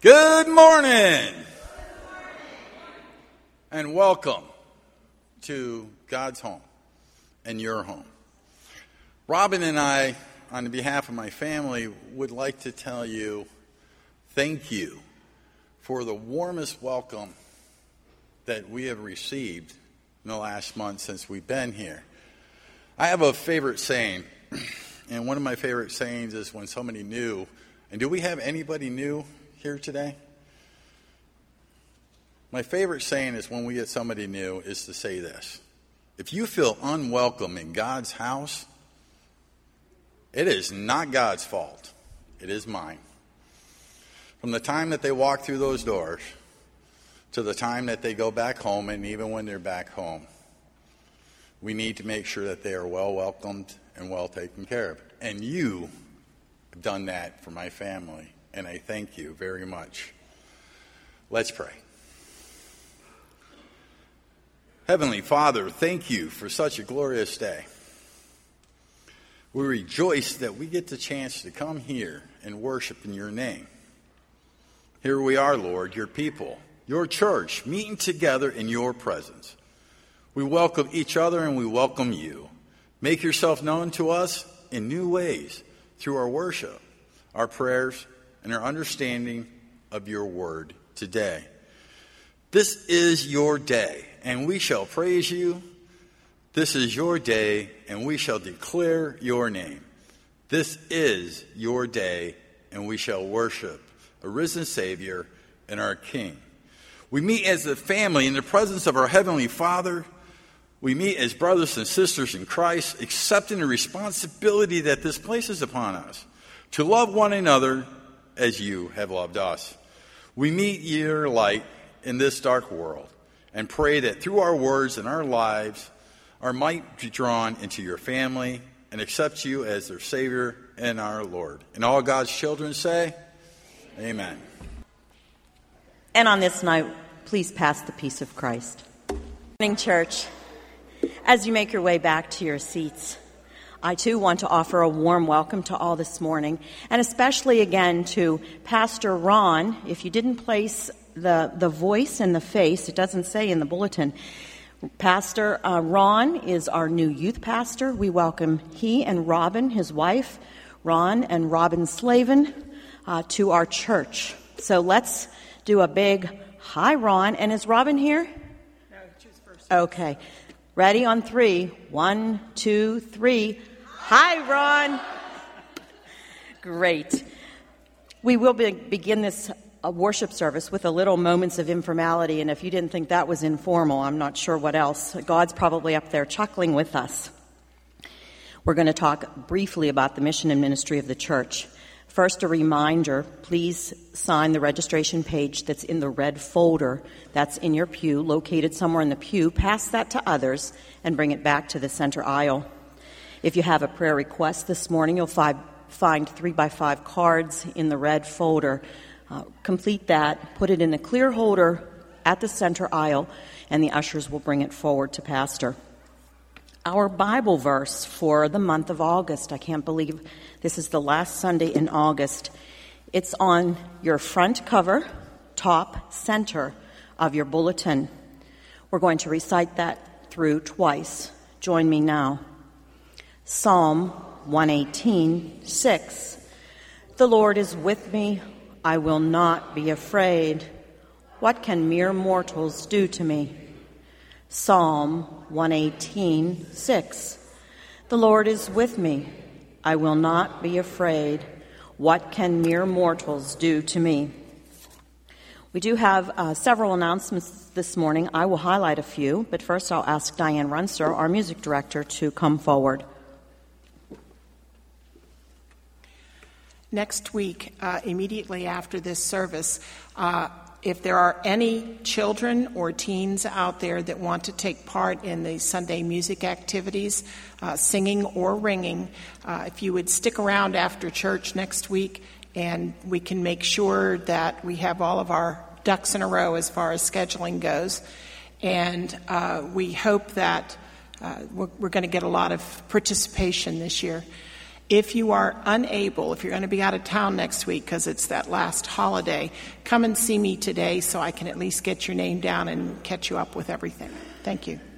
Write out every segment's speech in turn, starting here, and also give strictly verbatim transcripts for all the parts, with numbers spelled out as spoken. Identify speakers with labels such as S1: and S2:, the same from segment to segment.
S1: Good morning, and welcome to God's home and your home. Robin and I, on behalf of my family, would like to tell you thank you for the warmest welcome that we have received in the last month since we've been here. I have a favorite saying, and one of my favorite sayings is when somebody new, and do we have anybody new here today? My favorite saying is when we get somebody new is to say this: if you feel unwelcome in God's house, it is not God's fault. It is mine. From the time that they walk through those doors to the time that they go back home, and even when they're back home, we need to make sure that they are well welcomed and well taken care of. And you have done that for my family, and I thank you very much. Let's pray. Heavenly Father, thank you for such a glorious day. We rejoice that we get the chance to come here and worship in your name. Here we are, Lord, your people, your church, meeting together in your presence. We welcome each other and we welcome you. Make yourself known to us in new ways through our worship, our prayers, and our understanding of your word today. This is your day, and we shall praise you. This is your day, and we shall declare your name. This is your day, and we shall worship a risen Savior and our King. We meet as a family in the presence of our Heavenly Father. We meet as brothers and sisters in Christ, accepting the responsibility that this places upon us to love one another as you have loved us. We meet your light in this dark world and pray that through our words and our lives, our might be drawn into your family and accept you as their Savior and our Lord. And all God's children say, Amen.
S2: And on this night, please pass the peace of Christ. Good morning, church. As you make your way back to your seats, I too want to offer a warm welcome to all this morning, and especially again to Pastor Ron. If you didn't place the, the voice and the face, it doesn't say in the bulletin. Pastor uh, Ron is our new youth pastor. We welcome he and Robin, his wife, Ron and Robin Slavin, uh, to our church. So let's do a big hi, Ron. And is Robin here?
S3: No, choose first.
S2: Okay. Ready on three. One, two, three. Hi, Ron. Great. We will be, begin this uh, worship service with a little moments of informality, and if you didn't think that was informal, I'm not sure what else. God's probably up there chuckling with us. We're going to talk briefly about the mission and ministry of the church. First, a reminder, please sign the registration page that's in the red folder that's in your pew, located somewhere in the pew. Pass that to others and bring it back to the center aisle. If you have a prayer request this morning, you'll find, find three by five cards in the red folder. Uh, complete that, put it in a clear holder at the center aisle, and the ushers will bring it forward to Pastor. Our Bible verse for the month of August, I can't believe this is the last Sunday in August. It's on your front cover, top center of your bulletin. We're going to recite that through twice. Join me now. Psalm one eighteen, six. The Lord is with me. I will not be afraid. What can mere mortals do to me? Psalm one eighteen, six. The Lord is with me. I will not be afraid. What can mere mortals do to me? We do have uh, several announcements this morning. I will highlight a few, but first I'll ask Diane Runster, our music director, to come forward.
S3: Next week, uh, immediately after this service, uh, if there are any children or teens out there that want to take part in the Sunday music activities, uh, singing or ringing, uh, if you would stick around after church next week, and we can make sure that we have all of our ducks in a row as far as scheduling goes. And uh, we hope that uh, we're, we're going to get a lot of participation this year. If you are unable, if you're going to be out of town next week because it's that last holiday, come and see me today so I can at least get your name down and catch you up with everything. Thank you.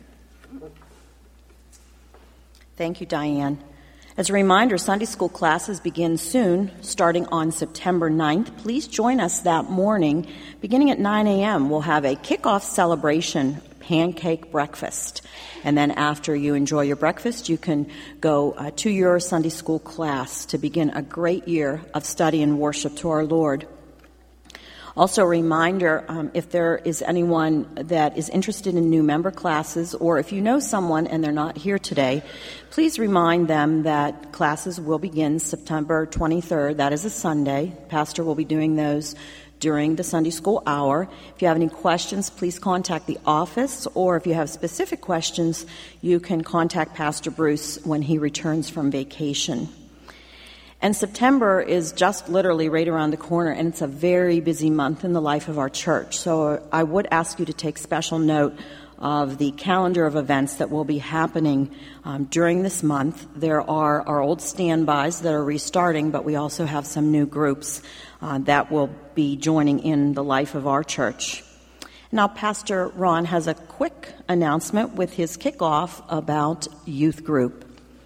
S2: Thank you, Diane. As a reminder, Sunday school classes begin soon, starting on September ninth. Please join us that morning. Beginning at nine a.m., we'll have a kickoff celebration pancake breakfast. And then after you enjoy your breakfast, you can go uh, to your Sunday school class to begin a great year of study and worship to our Lord. Also, a reminder, um, if there is anyone that is interested in new member classes, or if you know someone and they're not here today, please remind them that classes will begin September twenty-third. That is a Sunday. Pastor will be doing those during the Sunday school hour. If you have any questions, please contact the office, or if you have specific questions, you can contact Pastor Bruce when he returns from vacation. And September is just literally right around the corner, and it's a very busy month in the life of our church. So I would ask you to take special note of the calendar of events that will be happening um, during this month. There are our old standbys that are restarting, but we also have some new groups uh, that will be joining in the life of our church. Now, Pastor Ron has a quick announcement with his kickoff about youth group.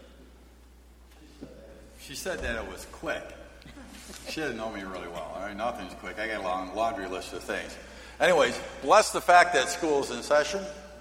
S1: She said that it was quick. She doesn't know me really well. All right, nothing's quick. I got a long laundry list of things. Anyways, bless the fact that school is in session.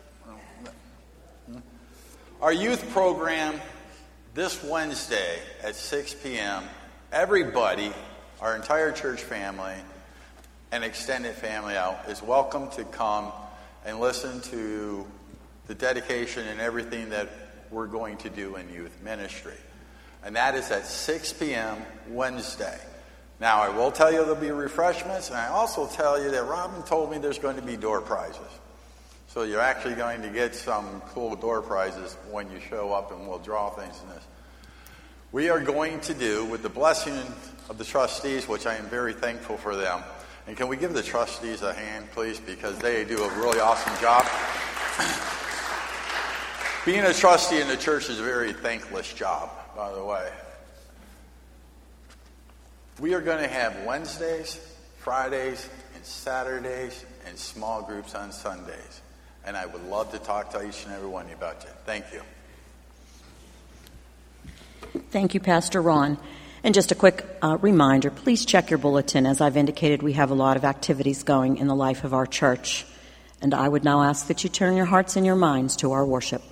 S1: Our youth program this Wednesday at six p.m., everybody, our entire church family and extended family out, is welcome to come and listen to the dedication and everything that we're going to do in youth ministry. And that is at six p.m. Wednesday. Now, I will tell you there'll be refreshments, and I also tell you that Robin told me there's going to be door prizes. So you're actually going to get some cool door prizes when you show up, and we'll draw things in this. We are going to do, with the blessing of the trustees, which I am very thankful for them. And can we give the trustees a hand, please, because they do a really awesome job. Being a trustee in the church is a very thankless job, by the way. We are going to have Wednesdays, Fridays, and Saturdays, and small groups on Sundays. And I would love to talk to each and every one of you about it. Thank you.
S2: Thank you, Pastor Ron. And just a quick uh, reminder, please check your bulletin. As I've indicated, we have a lot of activities going in the life of our church. And I would now ask that you turn your hearts and your minds to our worship.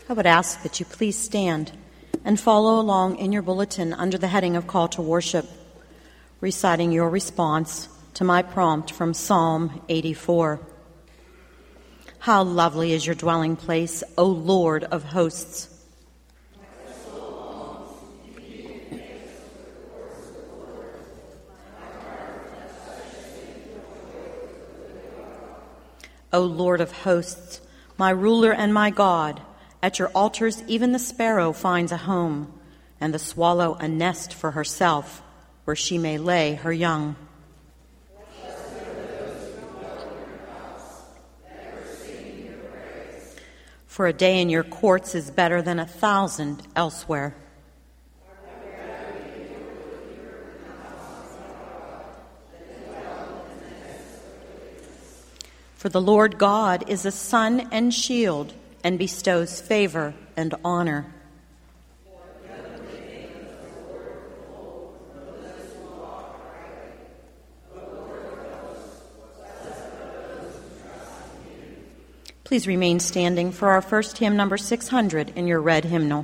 S2: I would ask that you please stand and follow along in your bulletin under the heading of Call to Worship, reciting your response to my prompt from Psalm eighty-four. How lovely is your dwelling place, O Lord of hosts! O Lord of hosts, my ruler and my God, at your altars even the sparrow finds a home, and the swallow a nest for herself, where she may lay her young. For a day in your courts is better than a thousand elsewhere. For the Lord God is a sun and shield, and bestows favor and honor. Please remain standing for our first hymn, number six hundred, in your red hymnal.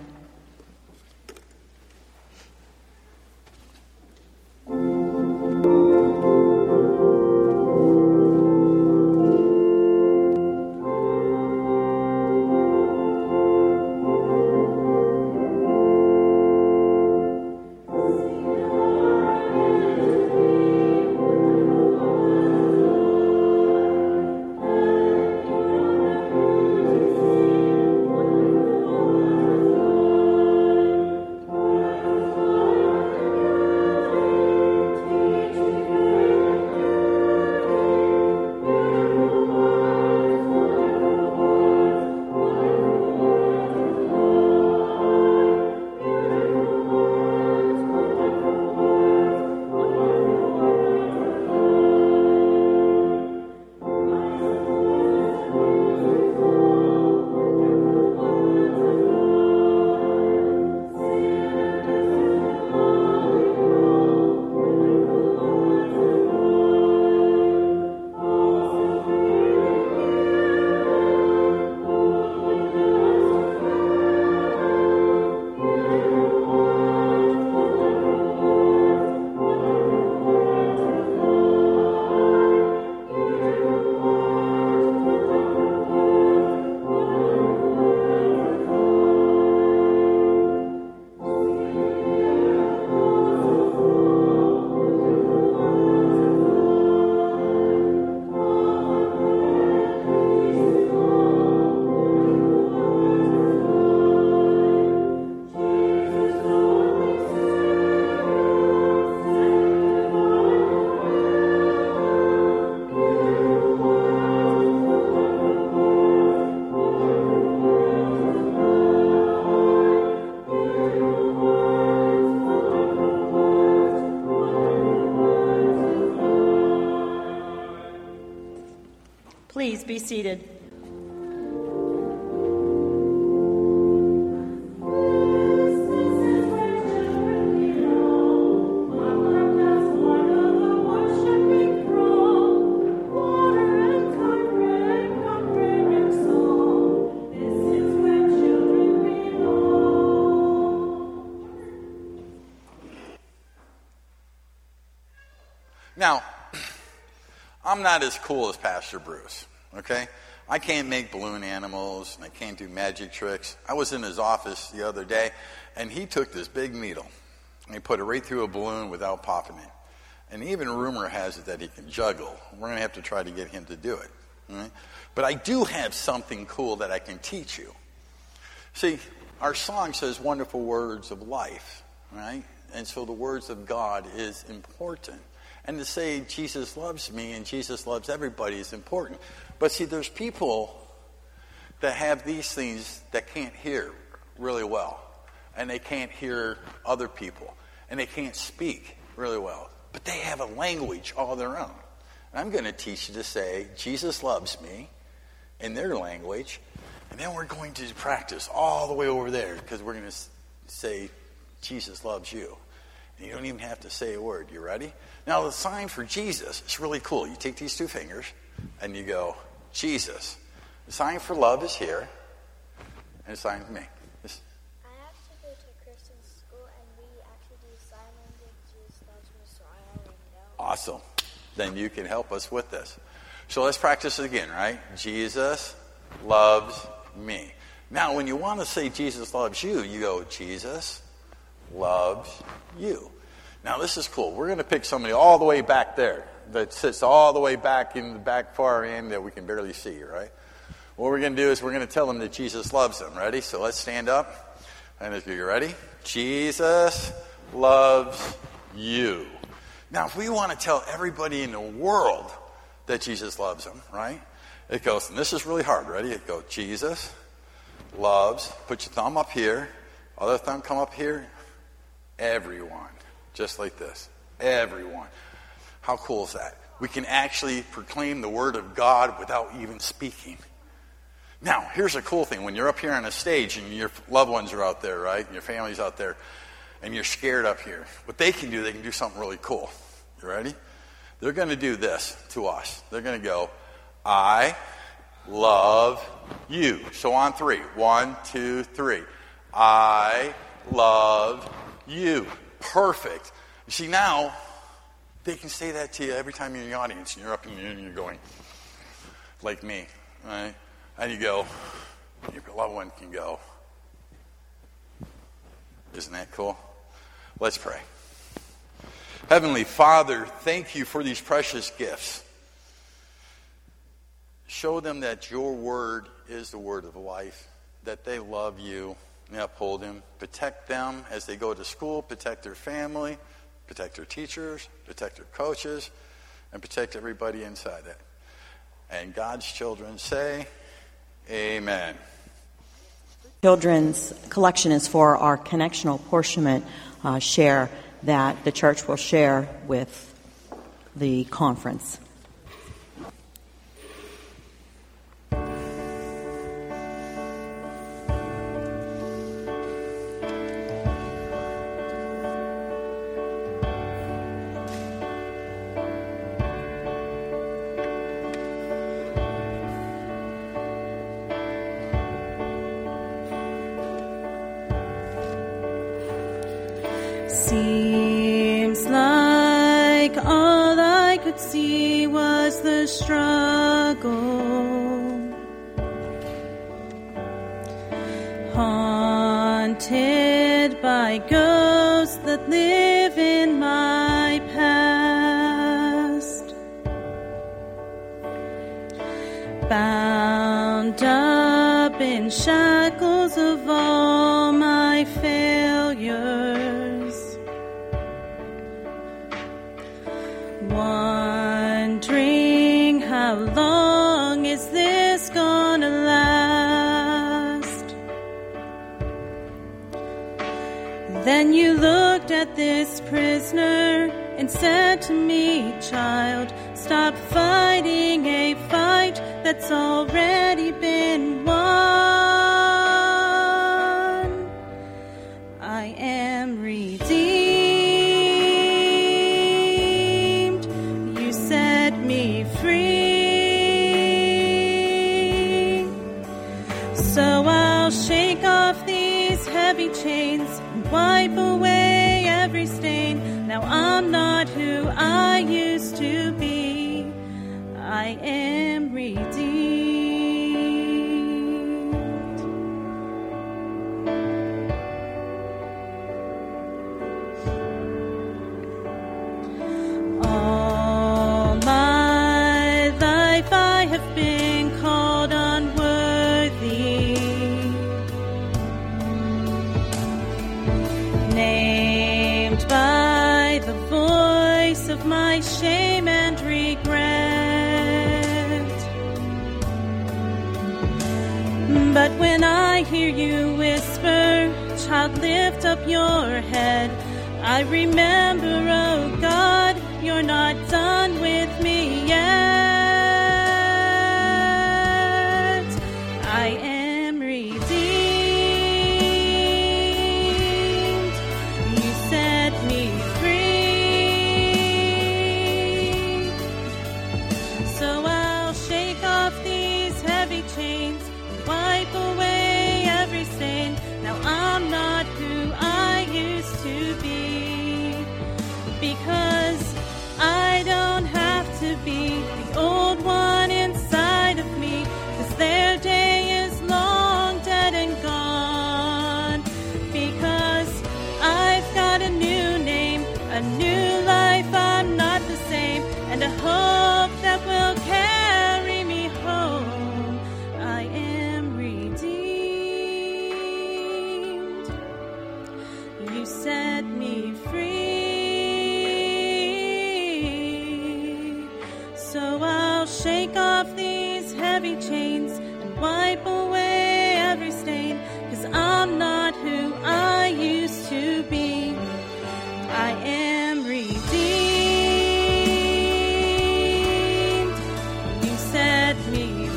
S2: Please be seated.
S1: Now, I'm not as cool as Pastor Bruce, okay? I can't make balloon animals, and I can't do magic tricks. I was in his office the other day, and he took this big needle, and he put it right through a balloon without popping it. And even rumor has it that he can juggle. We're going to have to try to get him to do it. Right? But I do have something cool that I can teach you. See, our song says wonderful words of life, right? And so the words of God is important. And to say Jesus loves me and Jesus loves everybody is important. But see, there's people that have these things that can't hear really well. And they can't hear other people. And they can't speak really well. But they have a language all their own. And I'm going to teach you to say, Jesus loves me in their language. And then we're going to practice all the way over there. Because we're going to say, Jesus loves you. And you don't even have to say a word. You ready? Now, the sign for Jesus is really cool. You take these two fingers, and you go, Jesus. The sign for love is here. and assign to me. Yes.
S4: I actually go to a Christian school, and we actually do sign language. Jesus loves me, so I already know.
S1: Awesome. Then you can help us with this. So let's practice it again, right? Jesus loves me. Now, when you want to say Jesus loves you, you go, Jesus loves you. Now, this is cool. We're going to pick somebody all the way back there that sits all the way back in the back far end that we can barely see, right? What we're going to do is we're going to tell them that Jesus loves them. Ready? So let's stand up. And if you're ready, Jesus loves you. Now, if we want to tell everybody in the world that Jesus loves them, right? It goes, and this is really hard. Ready? It goes, Jesus loves, put your thumb up here, other thumb come up here, everyone. Just like this. Everyone. How cool is that? We can actually proclaim the word of God without even speaking. Now, here's a cool thing. When you're up here on a stage and your loved ones are out there, right? And your family's out there, and you're scared up here. What they can do, they can do something really cool. You ready? They're going to do this to us. They're going to go, I love you. So on three. One, two, three. I love you. Perfect. You see, now, they can say that to you every time you're in the audience and you're up in the and you're going, like me, right? And you go, your loved one can go. Isn't that cool? Let's pray. Heavenly Father, thank you for these precious gifts. Show them that your word is the word of life, that they love you and uphold him. Protect them as they go to school, protect their family, protect their teachers, protect their coaches, and protect everybody inside it. And God's children say, amen.
S2: Children's collection is for our connectional apportionment uh, share that the church will share with the conference.
S5: Seems like all I could see was the struggle, haunted by ghosts that live in my past, bound up in shackles of all my failures. Wondering how long is this gonna last? Then you looked at this prisoner and said to me, child, stop fighting a fight that's already been won. I am redeemed. Shake off these heavy chains and wipe away every stain. Now I'm not who I used to be. I am redeemed. All my life I have been called unworthy, named by the voice of my shame and regret. But when I hear you whisper, child, lift up your head, I remember, oh God, you're not done with me yet. I am redeemed. You set me free. So I'll shake off these heavy chains and wipe away every heavy chains and wipe away every stain, 'cause I'm not who I used to be. I am redeemed. You set me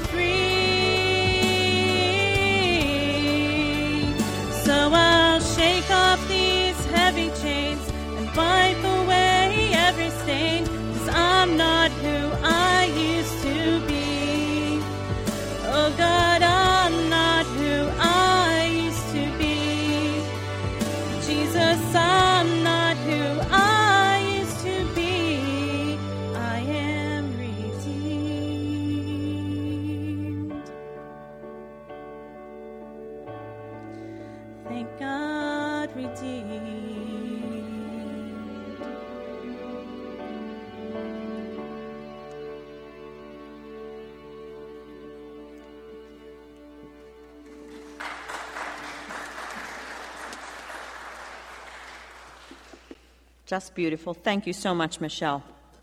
S5: free. So I'll shake off these heavy chains and wipe away every stain, 'cause I'm not who I used to be. Oh God, I'm not who I used to be. Jesus, I'm not who I used to be. I am redeemed. Thank God, redeemed.
S2: Just beautiful. Thank you so much, Michelle.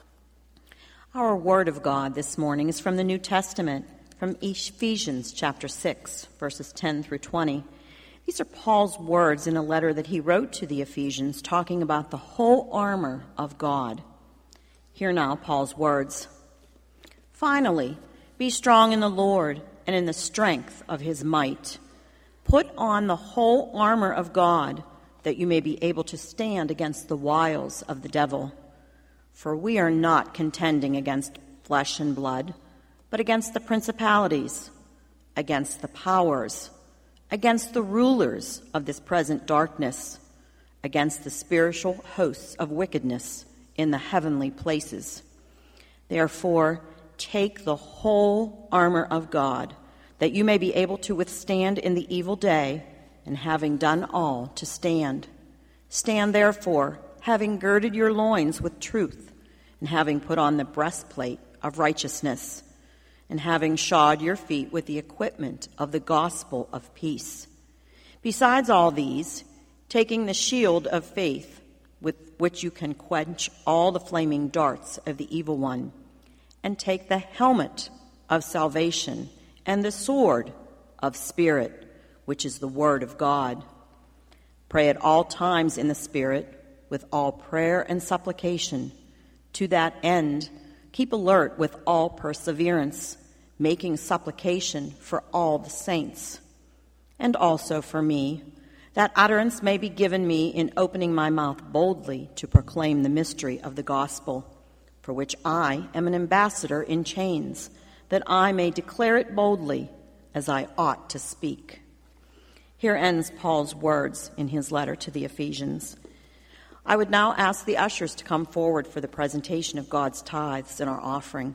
S2: Our word of God this morning is from the New Testament, from Ephesians chapter six, verses ten through twenty. These are Paul's words in a letter that he wrote to the Ephesians, talking about the whole armor of God. Hear now Paul's words. Finally, be strong in the Lord and in the strength of his might. Put on the whole armor of God, that you may be able to stand against the wiles of the devil. For we are not contending against flesh and blood, but against the principalities, against the powers, against the rulers of this present darkness, against the spiritual hosts of wickedness in the heavenly places. Therefore, take the whole armor of God, that you may be able to withstand in the evil day, and having done all, to stand. Stand therefore, having girded your loins with truth, and having put on the breastplate of righteousness, and having shod your feet with the equipment of the gospel of peace. Besides all these, taking the shield of faith, with which you can quench all the flaming darts of the evil one, and take the helmet of salvation and the sword of Spirit, which is the word of God. Pray at all times in the Spirit, with all prayer and supplication. To that end, keep alert with all perseverance, making supplication for all the saints, and also for me, that utterance may be given me in opening my mouth boldly to proclaim the mystery of the gospel, for which I am an ambassador in chains, that I may declare it boldly as I ought to speak. Here ends Paul's words in his letter to the Ephesians. I would now ask the ushers to come forward for the presentation of God's tithes and our offering.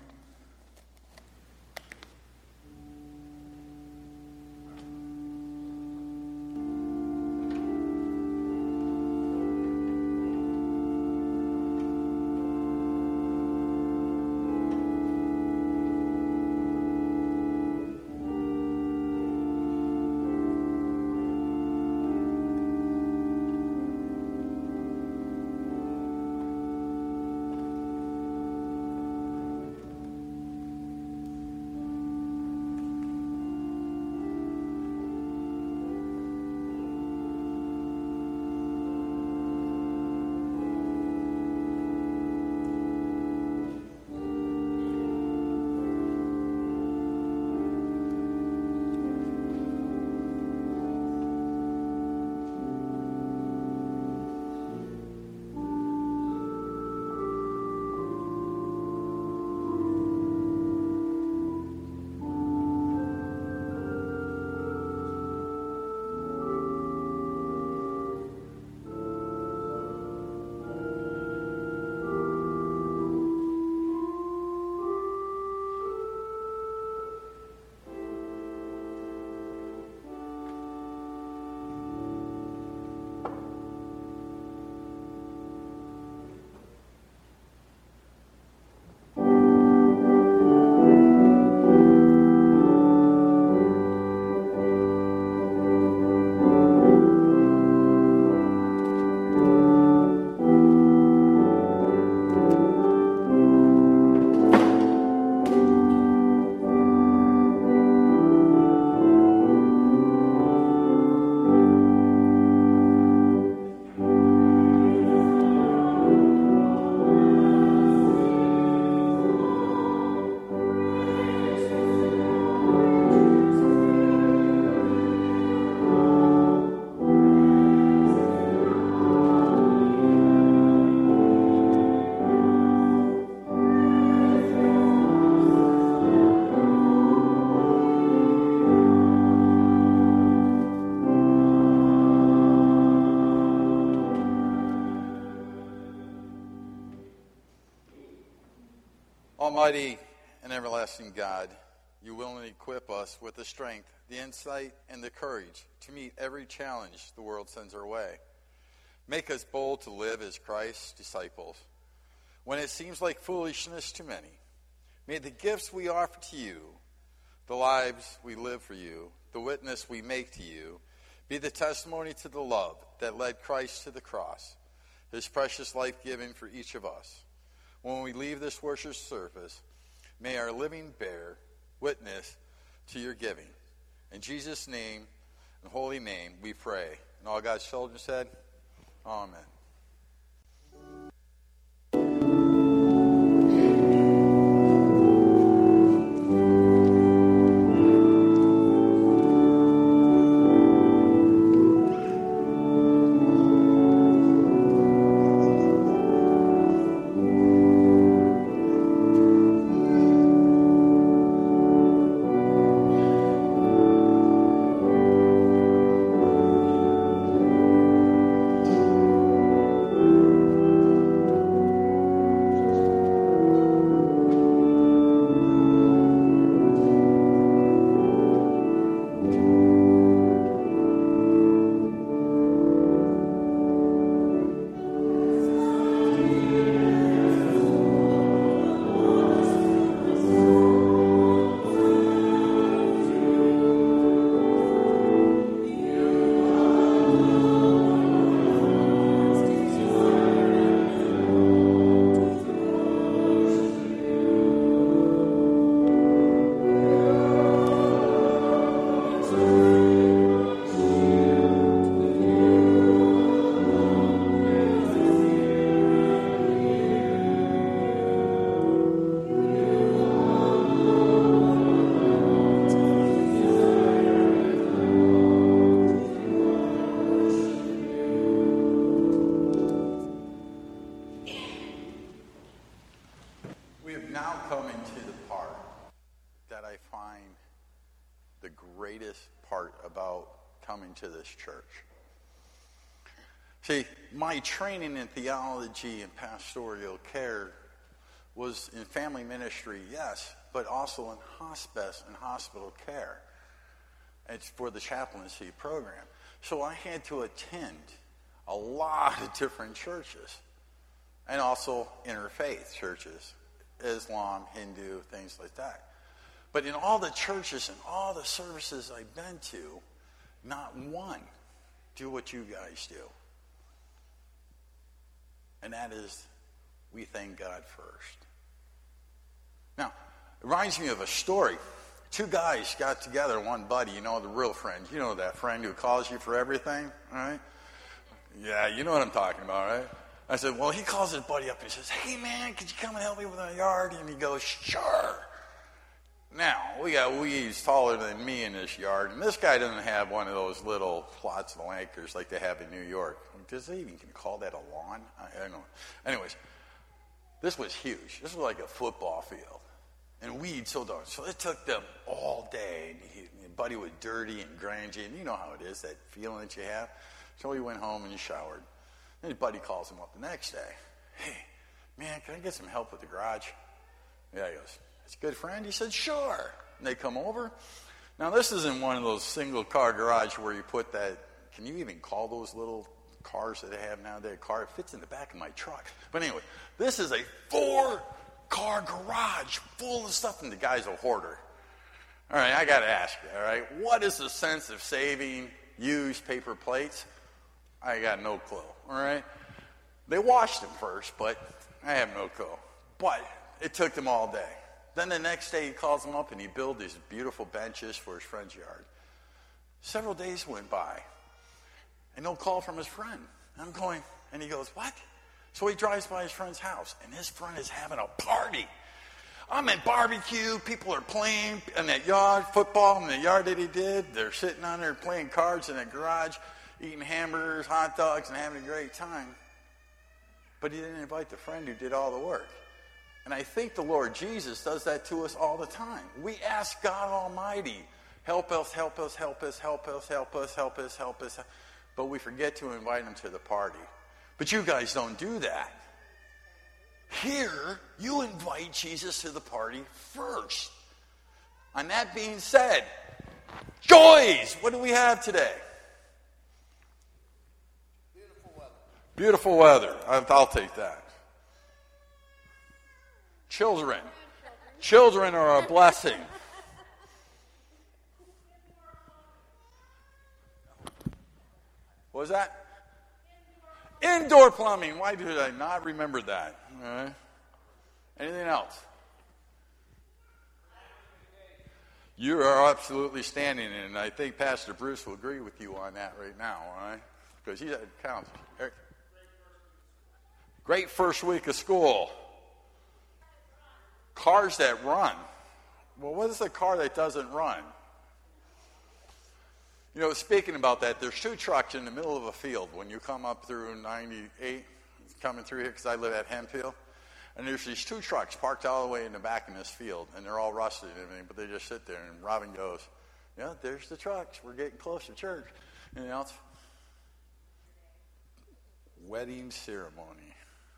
S1: Almighty and everlasting God, you willingly equip us with the strength, the insight, and the courage to meet every challenge the world sends our way. Make us bold to live as Christ's disciples. When it seems like foolishness to many, may the gifts we offer to you, the lives we live for you, the witness we make to you, be the testimony to the love that led Christ to the cross, his precious life given for each of us. When we leave this worship service, may our living bear witness to your giving. In Jesus' name and holy name we pray. And all God's children said, Amen. To this church. See, my training in theology and pastoral care was in family ministry, yes, but also in hospice and hospital care. It's for the chaplaincy program. So I had to attend a lot of different churches, and also interfaith churches, Islam, Hindu, things like that. But in all the churches and all the services I've been to, not one do what you guys do. And that is, we thank God first. Now, it reminds me of a story. Two guys got together, one buddy, you know, the real friend. You know that friend who calls you for everything, right? Yeah, you know what I'm talking about, right? I said, well, he calls his buddy up and he says, hey, man, could you come and help me with my yard? And he goes, sure. Now, we got weeds taller than me in this yard, and this guy doesn't have one of those little plots of land acres like they have in New York. Does they even can call that a lawn? I, I don't know. Anyways, this was huge. This was like a football field, and weeds so darn. So it took them all day, and he, and buddy was dirty and grungy, and you know how it is, that feeling that you have. So he went home and he showered. Then his buddy calls him up the next day. Hey, man, can I get some help with the garage? Yeah, he goes, it's a good friend? He said, sure. And they come over. Now, this isn't one of those single-car garage where you put that, can you even call those little cars that they have nowadays? Car, it fits in the back of my truck. But anyway, this is a four-car garage full of stuff, and the guy's a hoarder. All right, I got to ask you, all right, what is the sense of saving used paper plates? I got no clue, all right? They washed them first, but I have no clue. But it took them all day. Then the next day he calls them up and he built these beautiful benches for his friend's yard. Several days went by and no call from his friend. I'm going, and he goes, what? So he drives by his friend's house and his friend is having a party. I'm at barbecue, people are playing in that yard, football in the yard that he did. They're sitting on there playing cards in a garage, eating hamburgers, hot dogs, and having a great time. But he didn't invite the friend who did all the work. And I think the Lord Jesus does that to us all the time. We ask God Almighty, help us, help us, help us, help us, help us, help us, help us. But we forget to invite him to the party. But you guys don't do that. Here, you invite Jesus to the party first. On that being said, joys! What do we have today?
S6: Beautiful weather.
S1: Beautiful weather. I'll take that. Children. Children are a blessing. What was that? Indoor plumbing. Why did I not remember that? All right. Anything else? You are absolutely standing in, and I think Pastor Bruce will agree with you on that right now, all right? Because he counts. Great first week of school. Cars that run. Well, what is a car that doesn't run? You know, speaking about that, there's two trucks in the middle of a field when you come up through ninety-eight, coming through here, because I live at Hemphill. And there's these two trucks parked all the way in the back in this field, and they're all rusted and everything, but they just sit there, and Robin goes, yeah, there's the trucks. We're getting close to church. Anything else? Wedding ceremony.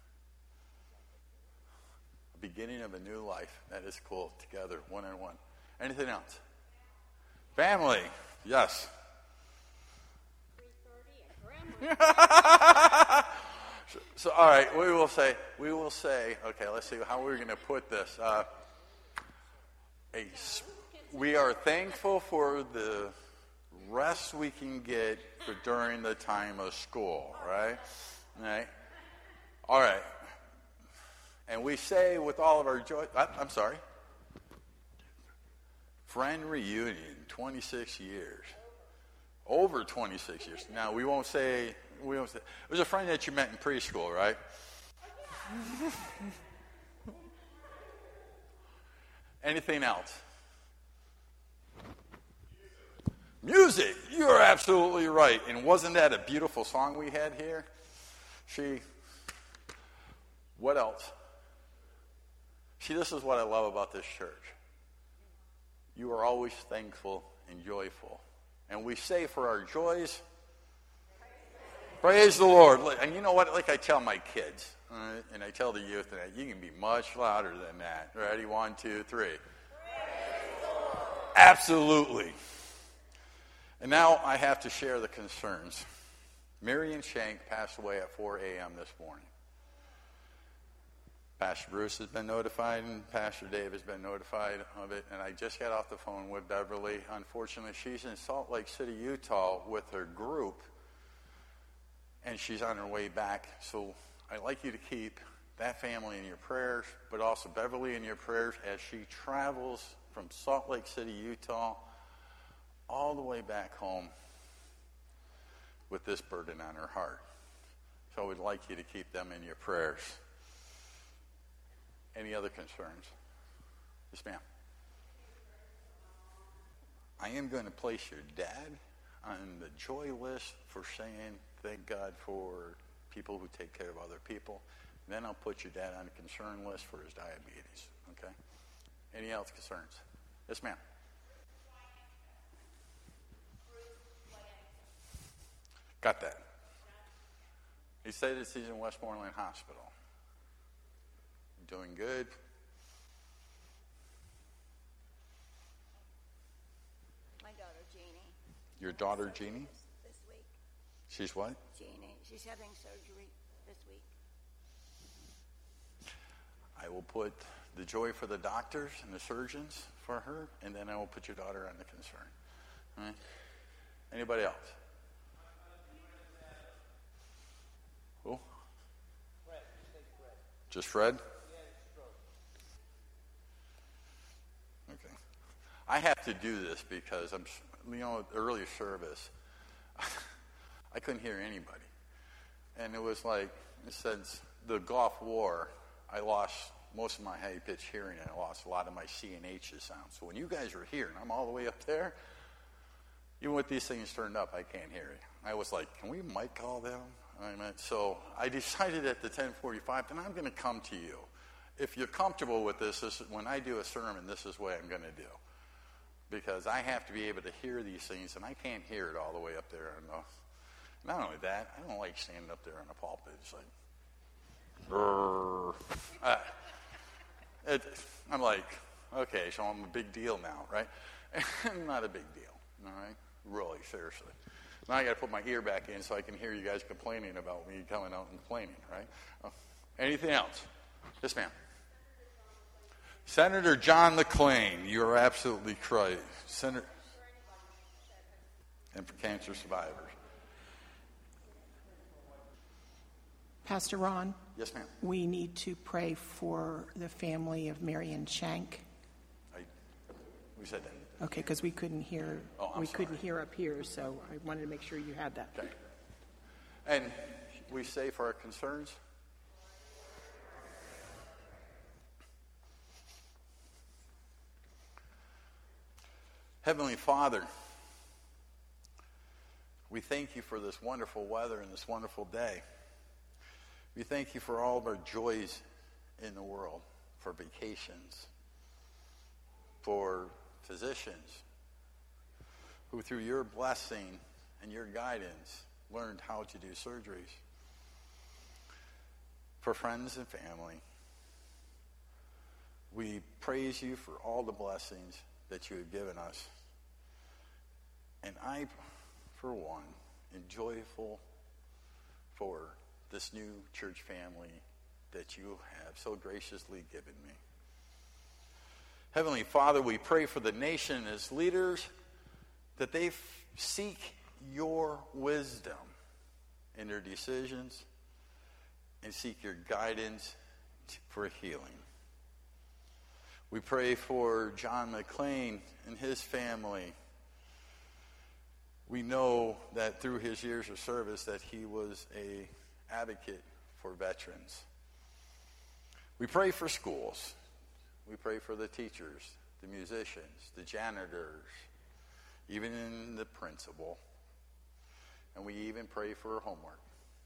S1: Beginning of a new life. That is cool. Together, one on one. Anything else? Family. Yes. so, so, all right, we will say, we will say, okay, let's see how we're going to put this. Uh, a, we are thankful for the rest we can get for during the time of school, right? All right. All right. And we say with all of our joy, I'm sorry, friend reunion, twenty-six years. Over twenty-six years. Now, we won't say, we won't say, it was a friend that you met in preschool, right? Anything else? Music. You're absolutely right. And wasn't that a beautiful song we had here? She, what else? See, this is what I love about this church. You are always thankful and joyful. And we say for our joys, praise the Lord. And you know what? Like I tell my kids, uh, and I tell the youth, that you can be much louder than that. Ready? One, two, three. Praise the Lord. Absolutely. And now I have to share the concerns. Marion Shank passed away at four a.m. this morning. Pastor Bruce has been notified, and Pastor Dave has been notified of it, and I just got off the phone with Beverly. Unfortunately, she's in Salt Lake City, Utah with her group, and she's on her way back. So I'd like you to keep that family in your prayers, but also Beverly in your prayers as she travels from Salt Lake City, Utah, all the way back home with this burden on her heart. So I would like you to keep them in your prayers. Any other concerns? Yes, ma'am. I am going to place your dad on the joy list for saying thank God for people who take care of other people. Then I'll put your dad on the concern list for his diabetes. Okay? Any else concerns? Yes, ma'am. Got that. He said that he's in Westmoreland Hospital. Doing good.
S7: My daughter, Jeannie.
S1: Your daughter, Jeannie?
S7: This week.
S1: She's what?
S7: Jeannie. She's having surgery this week.
S1: I will put the joy for the doctors and the surgeons for her, and then I will put your daughter on the concern. All right? Anybody else? Who?
S6: Fred.
S1: Just Fred? Okay. I have to do this because I'm, you know, earlier service, I couldn't hear anybody. And it was like, since the Gulf War, I lost most of my high-pitched hearing, and I lost a lot of my C and H's sound. So when you guys are here, and I'm all the way up there, even with these things turned up, I can't hear you. I was like, can we mic all them? I mean, so I decided at the ten forty-five, and I'm going to come to you. If you're comfortable with this, this is, when I do a sermon, this is what I'm going to do. Because I have to be able to hear these things, and I can't hear it all the way up there. And, uh, not only that, I don't like standing up there in a pulpit. It's like, Uh, it, I'm like, okay, so I'm a big deal now, right? Not a big deal, all right? Really, seriously. Now I got to put my ear back in so I can hear you guys complaining about me coming out and complaining, right? Uh, anything else? Yes, ma'am. Senator John McClain, you are absolutely correct. Senator, and for cancer survivors.
S3: Pastor Ron?
S1: Yes, ma'am.
S3: We need to pray for the family of Marion Shank.
S1: I, we said that.
S3: Okay, because we couldn't hear.
S1: Oh, I'm
S3: we
S1: sorry.
S3: couldn't hear up here, so I wanted to make sure you had that.
S1: Okay. And we say for our concerns. Heavenly Father, we thank you for this wonderful weather and this wonderful day. We thank you for all of our joys in the world, for vacations, for physicians who through your blessing and your guidance learned how to do surgeries, for friends and family. We praise you for all the blessings that you have given us. And I, for one, am joyful for this new church family that you have so graciously given me. Heavenly Father, we pray for the nation as leaders that they f- seek your wisdom in their decisions and seek your guidance t- for healing. We pray for John McClain and his family. We know that through his years of service that he was a advocate for veterans. We pray for schools. We pray for the teachers, the musicians, the janitors, even in the principal. And we even pray for homework.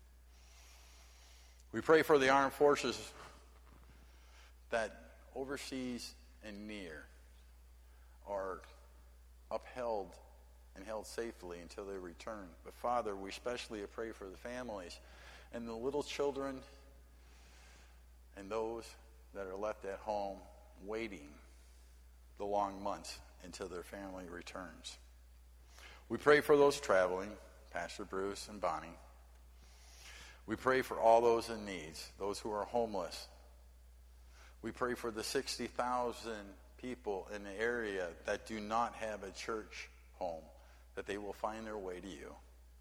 S1: We pray for the armed forces that overseas and near are upheld and held safely until they return. But Father, we especially pray for the families and the little children and those that are left at home waiting the long months until their family returns. We pray for those traveling, Pastor Bruce and Bonnie. We pray for all those in needs, those who are homeless. We pray for the sixty thousand people in the area that do not have a church home, that they will find their way to you.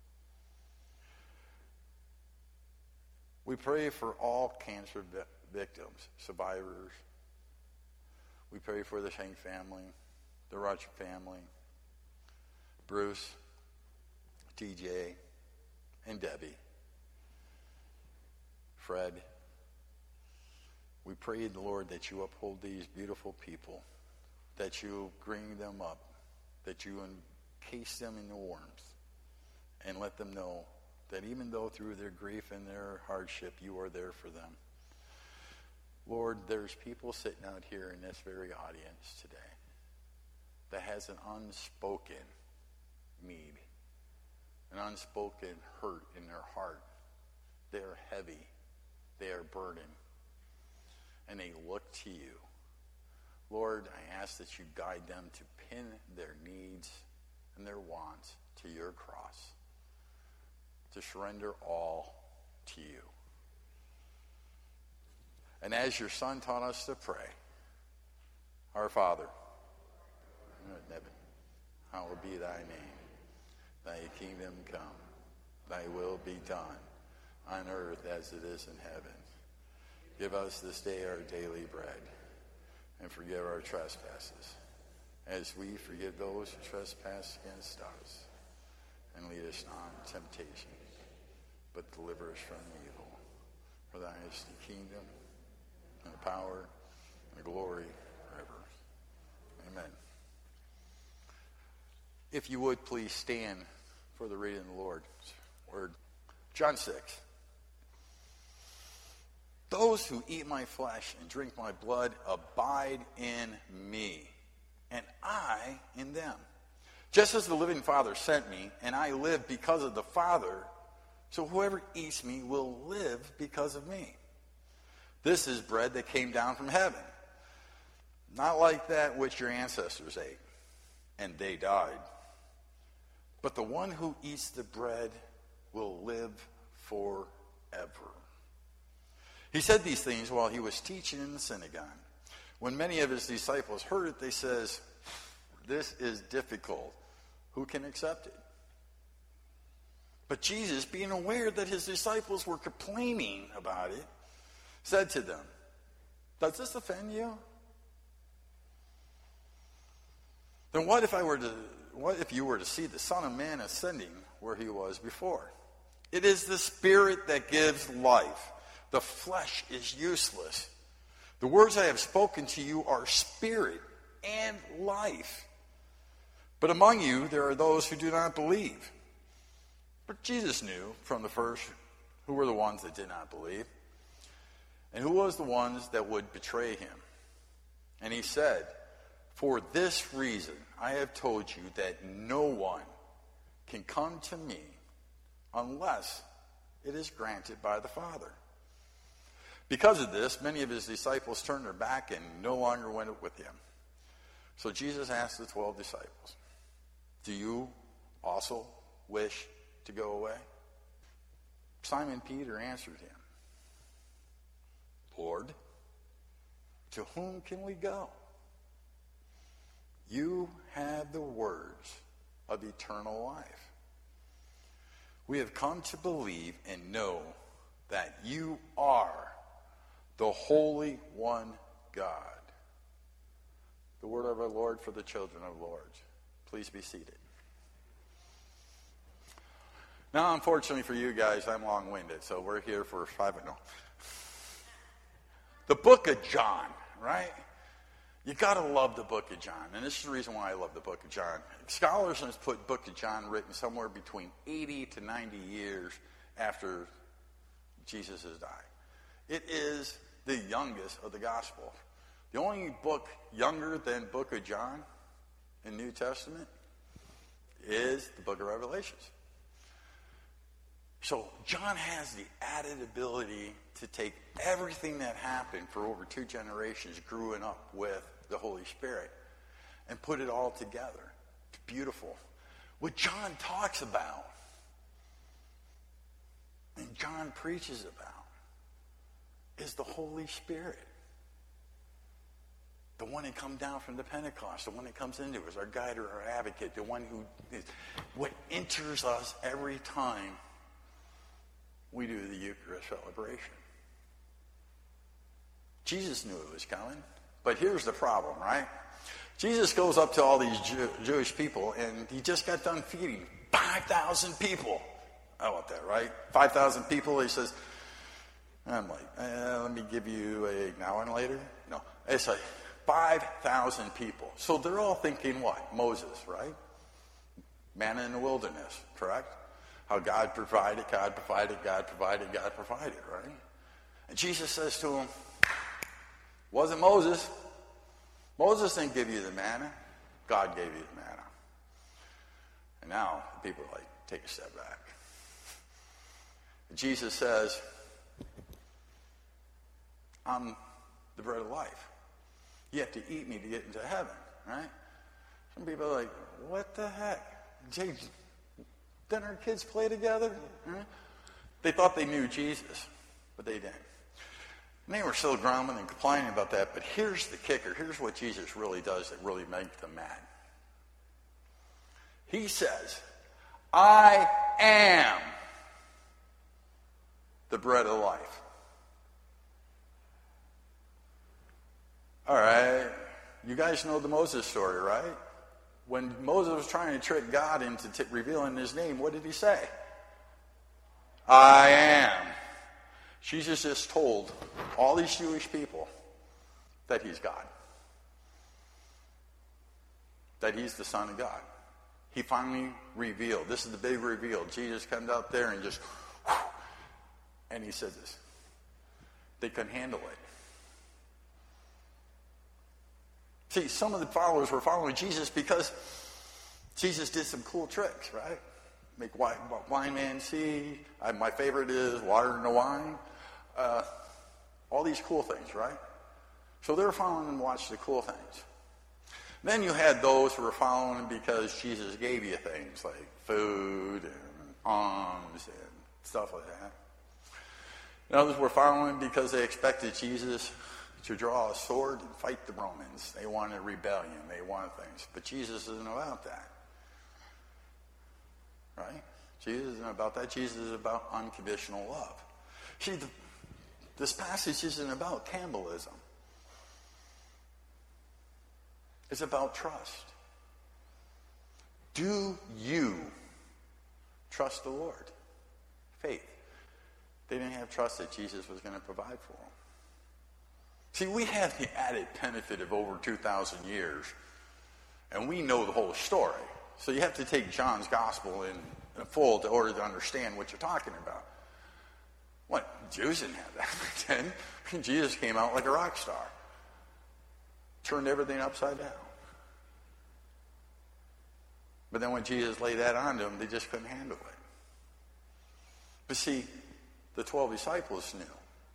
S1: We pray for all cancer vi- victims, survivors. We pray for the Shank family, the Roger family, Bruce, T J, and Debbie, Fred. We pray, Lord, that you uphold these beautiful people, that you bring them up, that you encase them in the warmth, and let them know that even though through their grief and their hardship, you are there for them. Lord, there's people sitting out here in this very audience today that has an unspoken need, an unspoken hurt in their heart. They are heavy. They are burdened. And they look to you. Lord, I ask that you guide them to pin their needs and their wants to your cross, to surrender all to you. And as your Son taught us to pray, our Father, who art in heaven, hallowed be thy name. Thy kingdom come, thy will be done, on earth as it is in heaven. Give us this day our daily bread, and forgive our trespasses, as we forgive those who trespass against us. And lead us not into temptation, but deliver us from evil. For thine is the kingdom, and the power, and the glory forever. Amen. If you would, please stand for the reading of the Lord's word. John six. Those who eat my flesh and drink my blood abide in me, and I in them. Just as the living Father sent me, and I live because of the Father, so whoever eats me will live because of me. This is bread that came down from heaven, not like that which your ancestors ate, and they died. But the one who eats the bread will live forever. He said these things while he was teaching in the synagogue. When many of his disciples heard it, they says, "This is difficult. Who can accept it?" But Jesus, being aware that his disciples were complaining about it, said to them, "Does this offend you? Then what if I were to what if you were to see the Son of Man ascending where he was before? It is the Spirit that gives life. The flesh is useless. The words I have spoken to you are spirit and life. But among you there are those who do not believe." But Jesus knew from the first who were the ones that did not believe, and who was the ones that would betray him. And he said, "For this reason I have told you that no one can come to me unless it is granted by the Father." Because of this, many of his disciples turned their back and no longer went with him. So Jesus asked the twelve disciples, "Do you also wish to go away?" Simon Peter answered him, "Lord, to whom can we go? You have the words of eternal life. We have come to believe and know that you are the Holy One God." The word of our Lord for the children of Lords. Please be seated. Now, unfortunately for you guys, I'm long-winded, so we're here for five minutes. No. The book of John, right? You got to love the book of John, and this is the reason why I love the book of John. Scholars have put book of John written somewhere between eighty to ninety years after Jesus has died. It is the youngest of the Gospels. The only book younger than book of John in the New Testament is the book of Revelations. So John has the added ability to take everything that happened for over two generations growing up with the Holy Spirit and put it all together. It's beautiful. What John talks about and John preaches about is the Holy Spirit. The one that comes down from the Pentecost, the one that comes into us, our guide or our advocate, the one who is what enters us every time we do the Eucharist celebration. Jesus knew it was coming, but here's the problem, right? Jesus goes up to all these Jew- Jewish people, and he just got done feeding five thousand people. I want that, right? five thousand people, he says, I'm like, eh, let me give you a now and later. No, it's like five thousand people. So they're all thinking what? Moses, right? Manna in the wilderness, correct? How God provided, God provided, God provided, God provided, right? And Jesus says to him, wasn't Moses. Moses didn't give you the manna. God gave you the manna. And now people are like, take a step back. And Jesus says, I'm the bread of life. You have to eat me to get into heaven, right? Some people are like, what the heck? Didn't our kids play together? Right? They thought they knew Jesus, but they didn't. And they were still grumbling and complaining about that, but here's the kicker. Here's what Jesus really does that really makes them mad. He says, I am the bread of life. All right, you guys know the Moses story, right? When Moses was trying to trick God into t- revealing his name, what did he say? I am. Jesus just told all these Jewish people that he's God. That he's the Son of God. He finally revealed. This is the big reveal. Jesus comes out there and just, and he says this. They couldn't handle it. See, some of the followers were following Jesus because Jesus did some cool tricks, right? Make wine, wine man see. I, my favorite is water into wine. Uh, All these cool things, right? So they were following and watching the cool things. Then you had those who were following because Jesus gave you things like food and alms and stuff like that. And others were following because they expected Jesus to draw a sword and fight the Romans. They wanted rebellion. They wanted things. But Jesus isn't about that. Right? Jesus isn't about that. Jesus is about unconditional love. See, the, this passage isn't about cannibalism. It's about trust. Do you trust the Lord? Faith. They didn't have trust that Jesus was going to provide for them. See, we have the added benefit of over two thousand years, and we know the whole story. So you have to take John's gospel in, in full to order to understand what you're talking about. What? Jews didn't have that back then. Jesus came out like a rock star. Turned everything upside down. But then when Jesus laid that on them, they just couldn't handle it. But see, the twelve disciples knew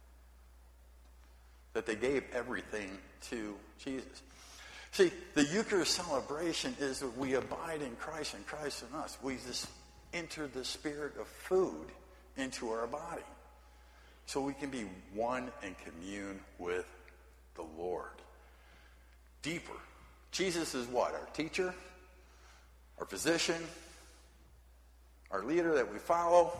S1: that they gave everything to Jesus. See, the Eucharist celebration is that we abide in Christ and Christ in us. We just enter the spirit of food into our body so we can be one and commune with the Lord. Deeper. Jesus is what? Our teacher, our physician, our leader that we follow.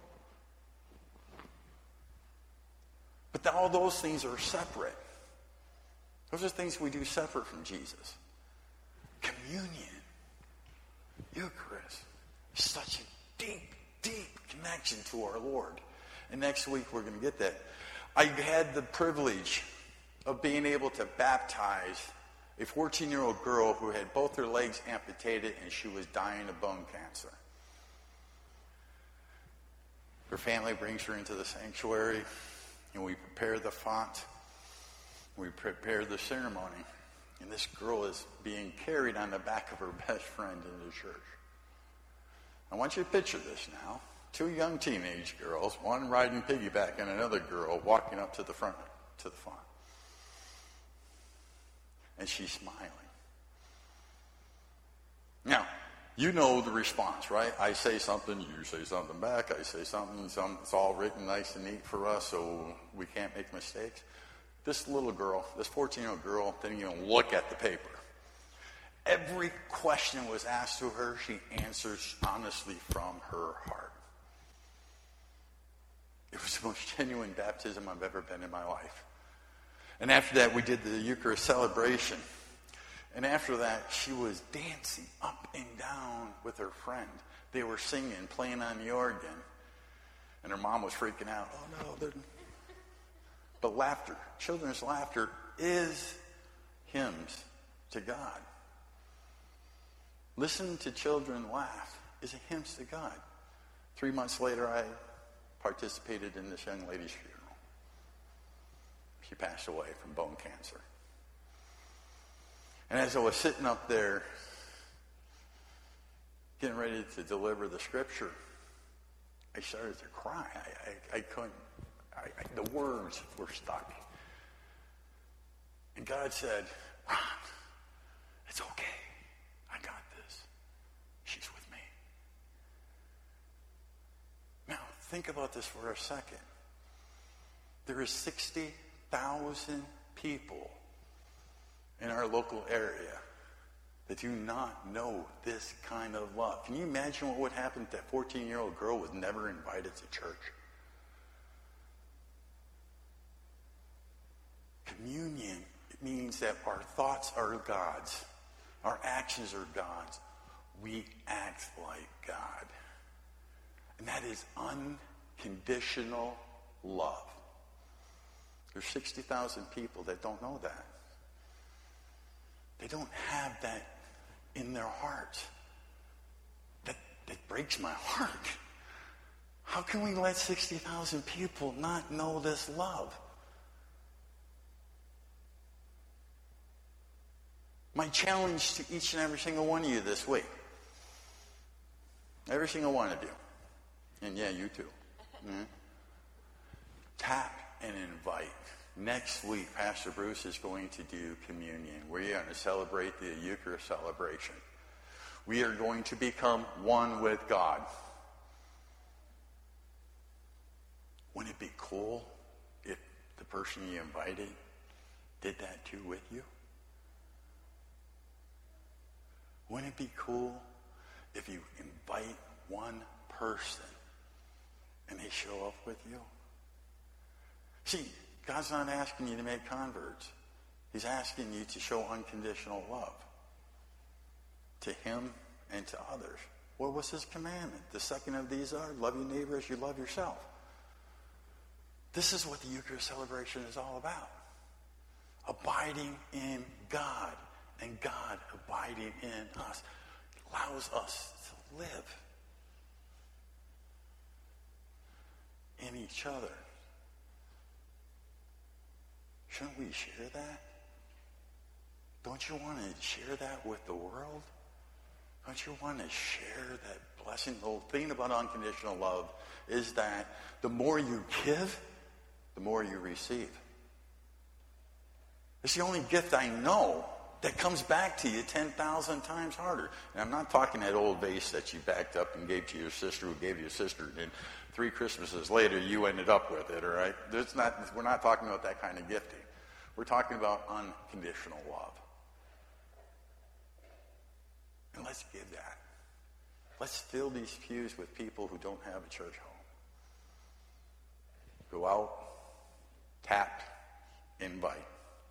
S1: But all those things are separate. Those are things we do separate from Jesus. Communion, Eucharist, is such a deep, deep connection to our Lord. And next week we're going to get that. I had the privilege of being able to baptize a fourteen-year-old girl who had both her legs amputated and she was dying of bone cancer. Her family brings her into the sanctuary, and we prepare the font. We prepare the ceremony. And this girl is being carried on the back of her best friend into church. I want you to picture this now. Two young teenage girls, one riding piggyback and another girl walking up to the front, to the font. And she's smiling. Now, you know the response, right? I say something, you say something back, I say something, some, it's all written nice and neat for us so we can't make mistakes. This little girl, this fourteen-year-old girl, didn't even look at the paper. Every question was asked to her, she answers honestly from her heart. It was the most genuine baptism I've ever been in my life. And after that, we did the Eucharist celebration. And after that, she was dancing up and down with her friend. They were singing, playing on the organ. And her mom was freaking out. Oh, no. They're... But laughter, children's laughter, is hymns to God. Listening to children laugh is a hymns to God. Three months later, I participated in this young lady's funeral. She passed away from bone cancer. And as I was sitting up there, getting ready to deliver the scripture, I started to cry. I, I, I couldn't, I, I, the words were stuck. And God said, Ron, it's okay. I got this. She's with me. Now, think about this for a second. There are sixty thousand people in our local area that do not know this kind of love. Can you imagine what would happen if that fourteen-year-old girl was never invited to church? Communion, it means that our thoughts are God's. Our actions are God's. We act like God. And that is unconditional love. There's sixty thousand people that don't know that. They don't have that in their hearts. That, that breaks my heart. How can we let sixty thousand people not know this love? My challenge to each and every single one of you this week, every single one of you, and yeah, you too, mm-hmm. tap and invite Next week, Pastor Bruce is going to do communion. We are going to celebrate the Eucharist celebration. We are going to become one with God. Wouldn't it be cool if the person you invited did that too with you? Wouldn't it be cool if you invite one person and they show up with you? See, God's not asking you to make converts. He's asking you to show unconditional love to him and to others. What was his commandment? The second of these are, love your neighbor as you love yourself. This is what the Eucharist celebration is all about. Abiding in God and God abiding in us allows us to live in each other. Shouldn't we share that? Don't you want to share that with the world? Don't you want to share that blessing? The whole thing about unconditional love is that the more you give, the more you receive. It's the only gift I know that comes back to you ten thousand times harder. And I'm not talking that old vase that you backed up and gave to your sister who gave to your sister, and then three Christmases later you ended up with it, all right? There's not, we're not talking about that kind of gifting. We're talking about unconditional love. And let's give that. Let's fill these pews with people who don't have a church home. Go out, tap, invite.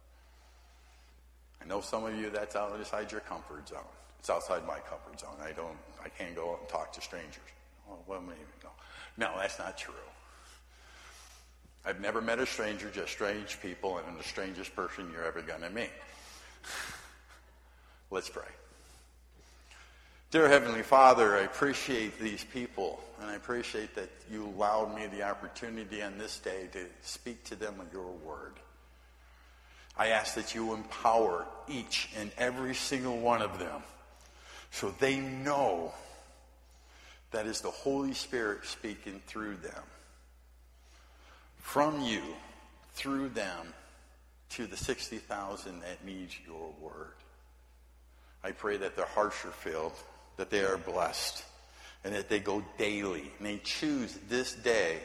S1: I know some of you, that's outside your comfort zone. It's outside my comfort zone. I don't, I can't go out and talk to strangers. Oh, well, maybe no. No, that's not true. I've never met a stranger, just strange people, and I'm the strangest person you're ever going to meet. Let's pray. Dear Heavenly Father, I appreciate these people, and I appreciate that you allowed me the opportunity on this day to speak to them with your word. I ask that you empower each and every single one of them so they know that is the Holy Spirit speaking through them. From you, through them, to the sixty thousand that needs your word. I pray that their hearts are filled, that they are blessed, and that they go daily, and they choose this day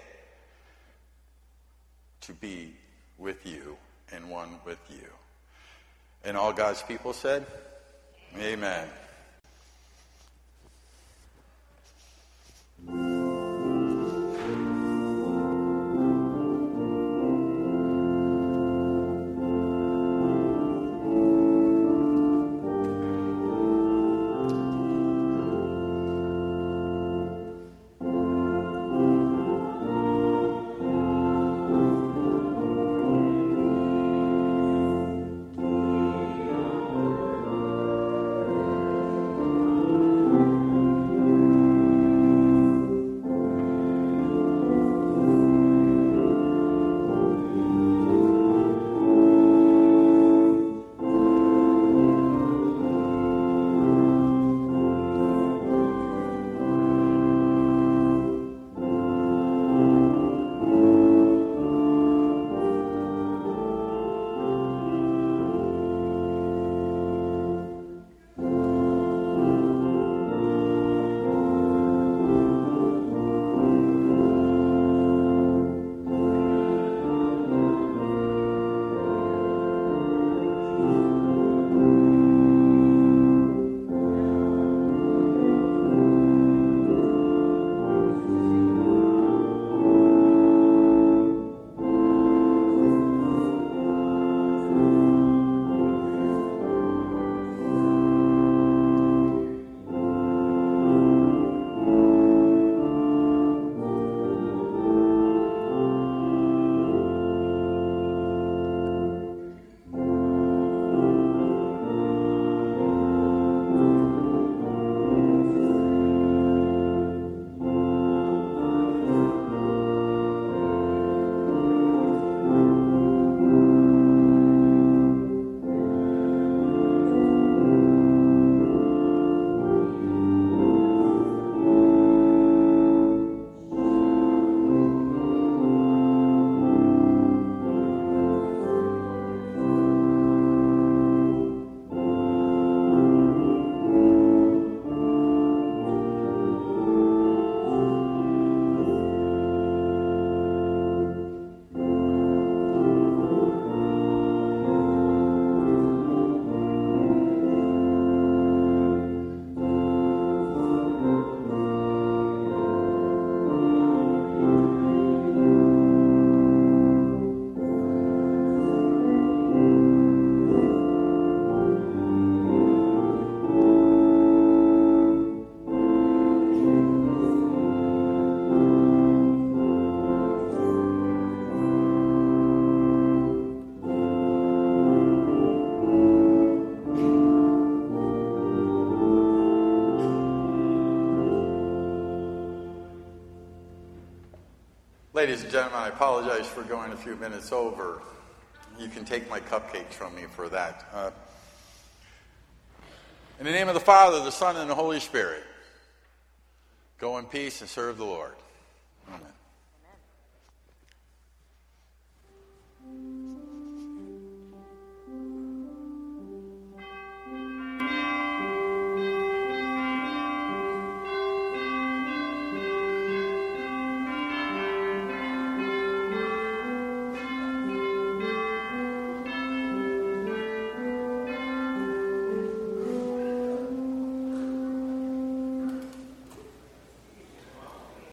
S1: to be with you and one with you. And all God's people said, amen. Ladies and gentlemen, I apologize for going a few minutes over. You can take my cupcakes from me for that. Uh, in the name of the Father, the Son, and the Holy Spirit, go in peace and serve the Lord. Amen.